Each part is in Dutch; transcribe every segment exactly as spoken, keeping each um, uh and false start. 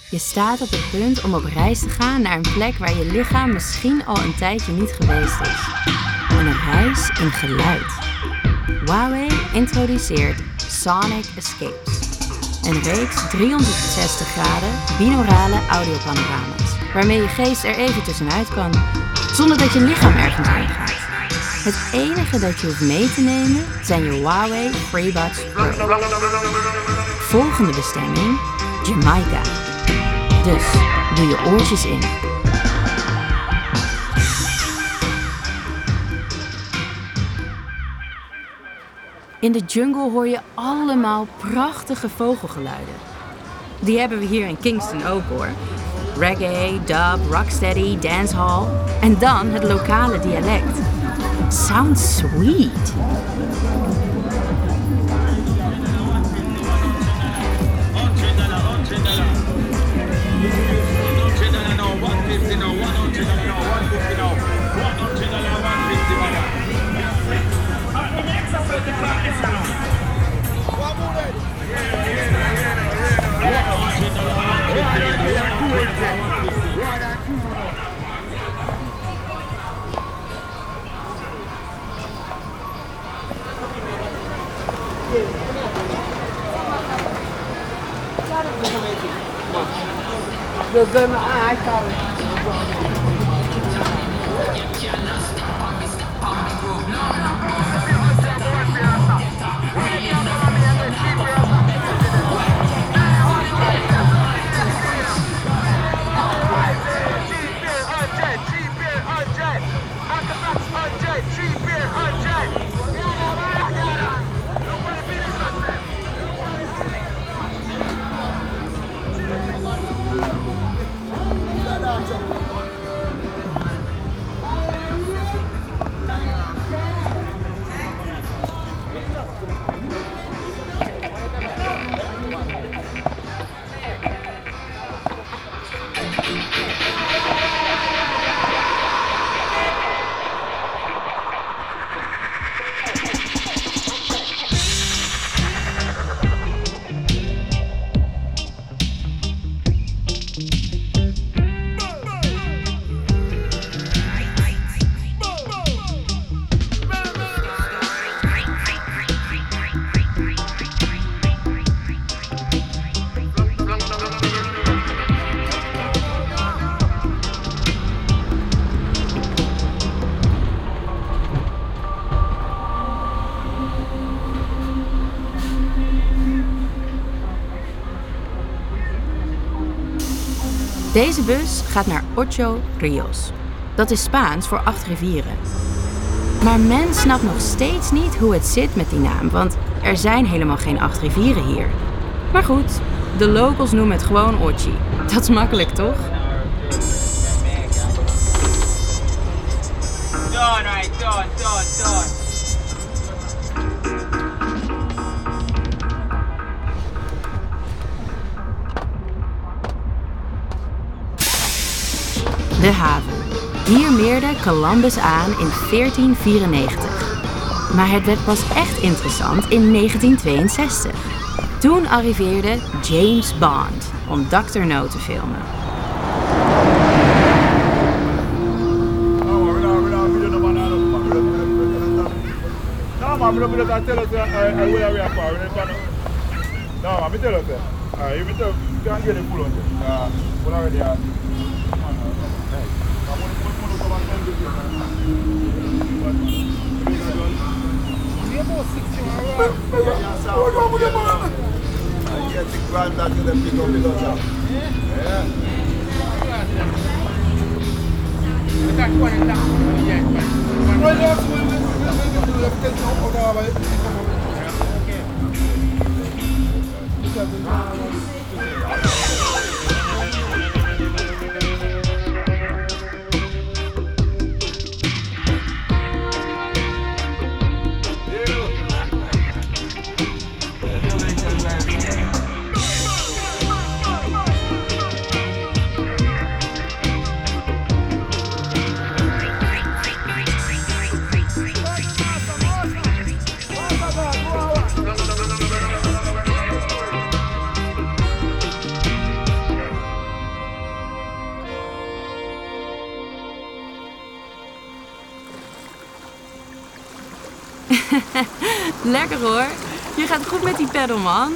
Je staat op het punt om op reis te gaan naar een plek waar je lichaam misschien al een tijdje niet geweest is. Een reis in geluid. Huawei introduceert Sonic Escapes. Een reeks driehonderdzestig graden binaurale audiopanorama's, waarmee je geest er even tussenuit kan, zonder dat je lichaam ergens heen gaat. Het enige dat je hoeft mee te nemen zijn je Huawei FreeBuds Pro. Volgende bestemming, Jamaica. Dus doe je oortjes in. In de jungle hoor je allemaal prachtige vogelgeluiden. Die hebben we hier in Kingston ook hoor. Reggae, dub, rocksteady, dancehall. En dan het lokale dialect. Sounds sweet. Deze bus gaat naar Ocho Rios. Dat is Spaans voor acht rivieren. Maar men snapt nog steeds niet hoe het zit met die naam, want er zijn helemaal geen acht rivieren hier. Maar goed, de locals noemen het gewoon Ochi. Dat is makkelijk, toch? Done, right, done, done, done. De haven. Hier meerde Columbus aan in veertien vierennegentig. Maar het werd pas echt interessant in negentien tweeënzestig. Toen arriveerde James Bond om doctor No te filmen. Lekker hoor. Je gaat goed met die pedal, man.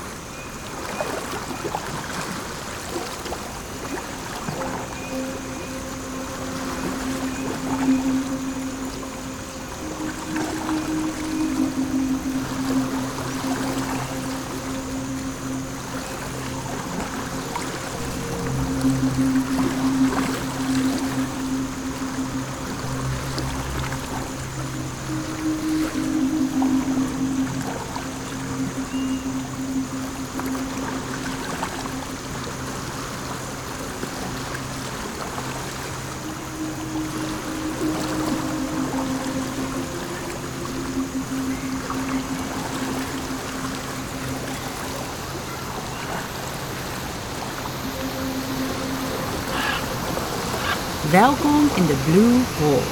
Welkom in de Blue Hole.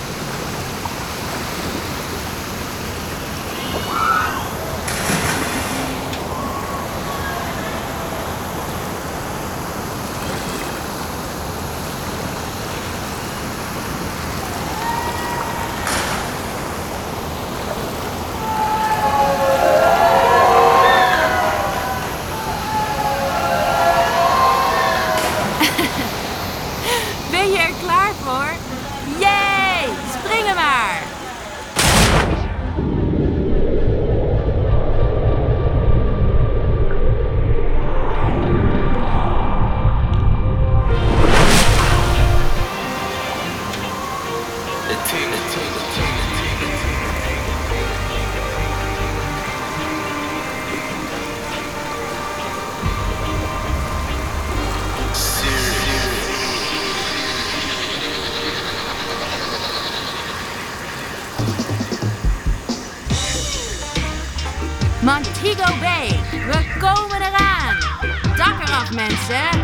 Ben je er klaar voor? Yay! Springen maar! Montego Bay, we komen eraan! Dak eraf, mensen!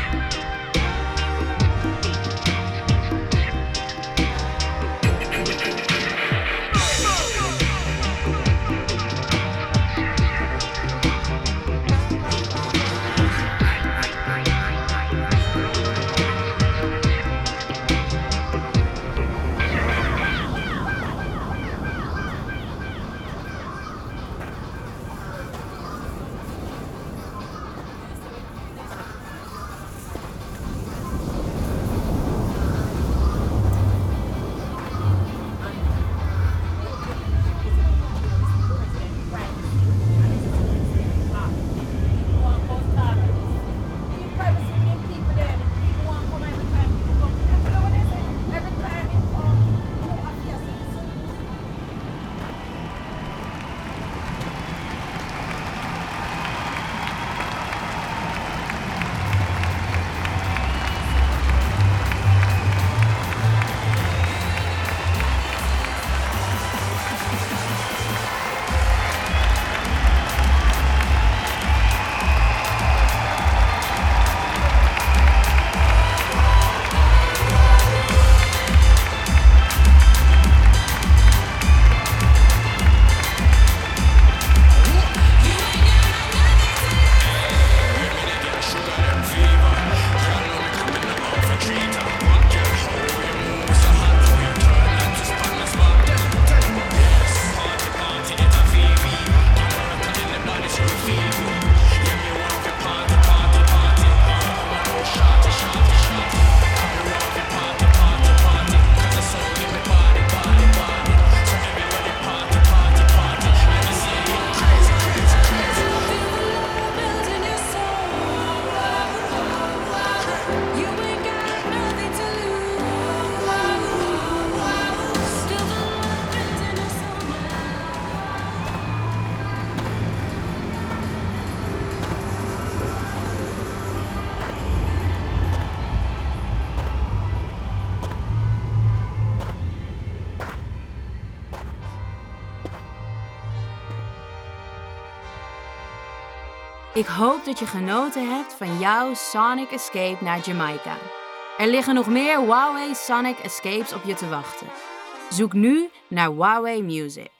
Ik hoop dat je genoten hebt van jouw Sonic Escape naar Jamaica. Er liggen nog meer Huawei Sonic Escapes op je te wachten. Zoek nu naar Huawei Music.